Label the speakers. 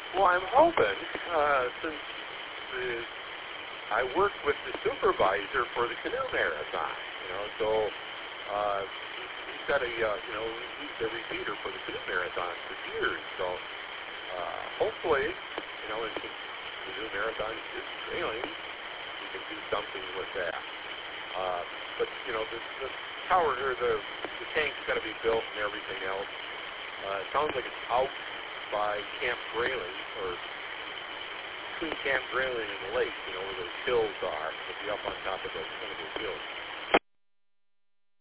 Speaker 1: Well, I'm hoping, since I worked with the supervisor for the canoe marathon, so he's got he's the repeater for the canoe marathon for years. So hopefully, and since the canoe marathon is trailing, we can do something with that. But the tower or the tank's got to be built and everything else. It sounds like it's out by Camp Grayling, or between Camp Grayling and the lake, where those hills are. It'll be up on top of one of those hills.